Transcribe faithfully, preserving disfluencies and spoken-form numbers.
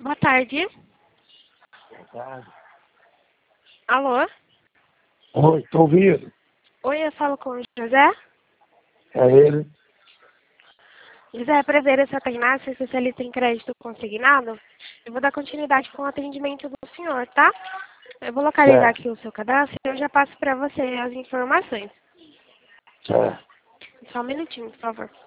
Boa tarde. Boa tarde. Alô? Oi, tô ouvindo. Oi, eu falo com o José. É ele. José, para ver se eu tenho nada, sou especialista em crédito consignado, eu vou dar continuidade com o atendimento do senhor, tá? Eu vou localizar Certo, aqui o seu cadastro e eu já passo para você as informações. certo. Só um minutinho, por favor.